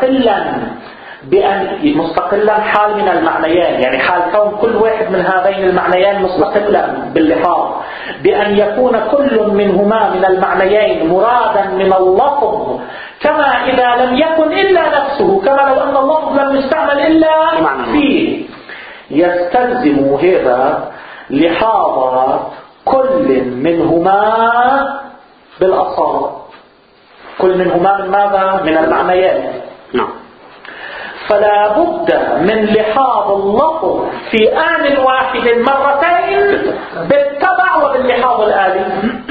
مستقلا حال من المعنيين، يعني حال كون كل واحد من هذين المعنيين مستقلا باللحاظ بأن يكون كل منهما من المعنيين مرادا من اللفظ، كما إذا لم يكن إلا نفسه، كما لو أن اللفظ لم يستعمل إلا فيه. يستلزم هذا لحاظ كل منهما بالأصالة. كل منهما من ماذا؟ من المعنيين. نعم. فلا بد من لحاظ اللفظ في آن واحد مرتين بالتبع وباللحاظ الآلي.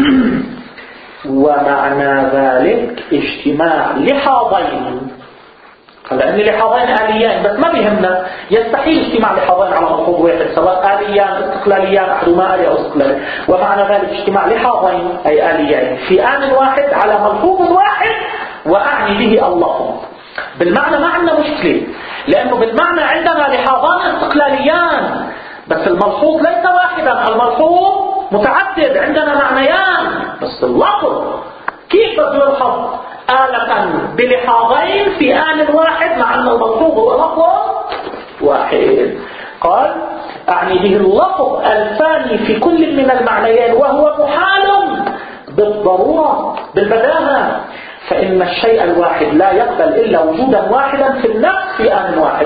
ومعنى ذلك اجتماع لحاظين. لأن لحاظين آليان بس ما بيهمنا، يستحيل اجتماع لحاظين على ملحوظ واحد سواء آليان استقلاليان أحدهما آلي أو استقلالي. ومعنى ذلك اجتماع لحاظين أي آليين في آن واحد على ملحوظ واحد، وأعني به اللفظ. بالمعنى ما عندنا مشكلة، لأنه بالمعنى عندنا لحاظان استقلاليان بس الملحوظ ليس واحدا، الملحوظ متعدد، عندنا معنيان. بس اللفظ كيف بده يلحظ آلة بلحاظين في آن واحد مع أن الملحوظ هو لفظ واحد؟ قال أعني به اللفظ الثاني في كل من المعنيين، وهو محال بالضرورة بالبداهة، فإن الشيء الواحد لا يقبل إلا وجودا واحدا في النفس في آن واحد.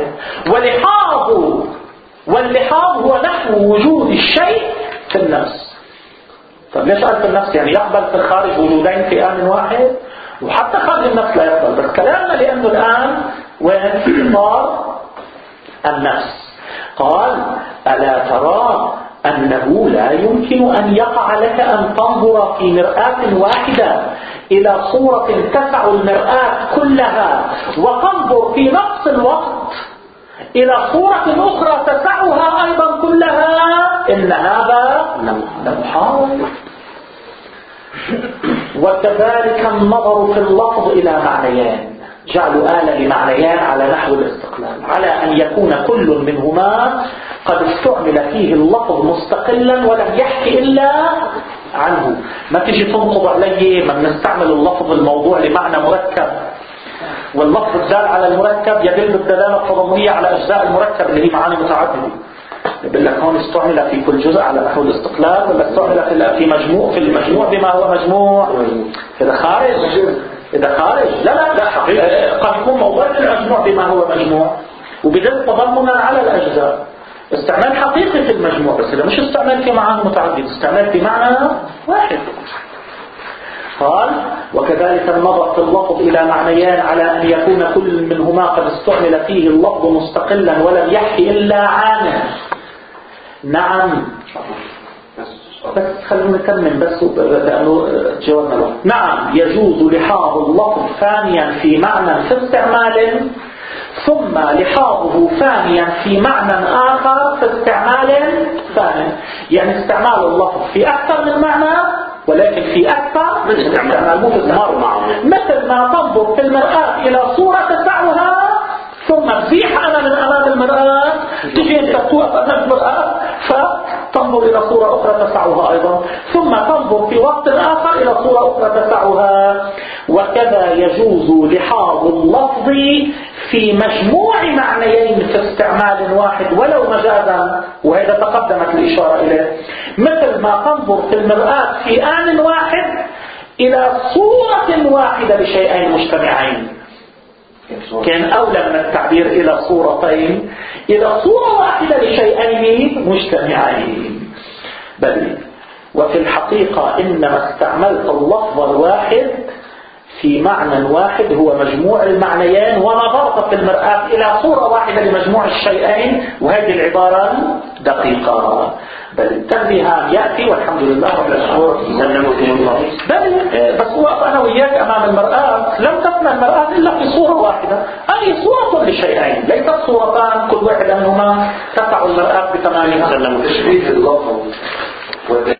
واللحاظ هو نحو وجود الشيء في النفس. طب ليش قال في النفس؟ يعني يقبل في الخارج وجودين في آن واحد، وحتى خارج النفس لا يقبل. بس كلامنا لأنه الآن وين في إطار النفس. قال ألا ترى أنه لا يمكن أن يقع لك أن تنظر في مرآة واحدة إلى صورة تسع المرآة كلها، وتنظر في نفس الوقت إلى صورة أخرى تسعها أيضا كلها؟ إن هذا لمحال. وكذلك النظر في اللفظ إلى معنيين، جعلوا آلة لمعنيين على نحو الاستقلال، على أن يكون كل منهما قد استعمل فيه اللفظ مستقلا ولم يحكي إلا عنه. ما تيجي تنقض علي ما بنستعمل اللفظ الموضوع لمعنى مركب، واللفظ الدال على المركب يدل بالدلالة التضمنية على أجزاء المركب اللي هي معاني متعددة. يقول لك هون استعمل في كل جزء على نحو الاستقلال، ولا استعمل في المجموع بما هو مجموع. إذا خارج لا قد يكون موضوع المجموع بما هو مجموع وبدل تضمنا على الأجزاء. استعمال حقيقي في المجموع، بس إذا مش استعمال في معاني متعددة، استعمال في معنى واحد. قال وكذلك النظر في اللفظ إلى معنيان على أن يكون كل منهما قد استعمل فيه اللفظ مستقلا ولم يحكي إلا عنه. نعم بس خلونا نكمل بس لأنه جوابنا له. نعم يجوز لحاظ اللفظ ثانيا في معنى في استعمال، ثم لحاظه ثانيا في معنى آخر في استعمال ثاني. يعني استعمال اللفظ في أكثر من معنى، ولكن في أكثر من استعمال مثل ما تنظر في المرآة إلى صورة تسعها، ثم تزيح أنا من أمام المرآة، تجي أنت توقف أمام المرآة فتنظر إلى صورة أخرى تسعها أيضا، ثم تنظر في وقت آخر إلى صورة أخرى تسعها. وكذا يجوز لحاظ اللفظ في مجموع معنيين في استعمال واحد ولو مجازا، وهذا تقدمت الإشارة إليه. مثل ما تنظر في المرآة في آن واحد إلى صورة واحدة لشيئين مجتمعين، كان أولى من التعبير إلى صورتين، إلى صورة واحدة لشيئين مجتمعين. بل وفي الحقيقة إنما استعملت اللفظ الواحد في معنى واحد هو مجموع المعنيين، ونظرت في المرآة إلى صورة واحدة لمجموع الشيئين، وهذه العبارة دقيقة. بل التنبيه يأتي والحمد لله رب العالمين. بس هو أنا وياك أمام المرآة لم تكن المرآة إلا في صورة واحدة، أي صورة لشيئين، ليست صورتان كل واحدة منهما تقع المرآة بتمامها. تشبيه اللفظ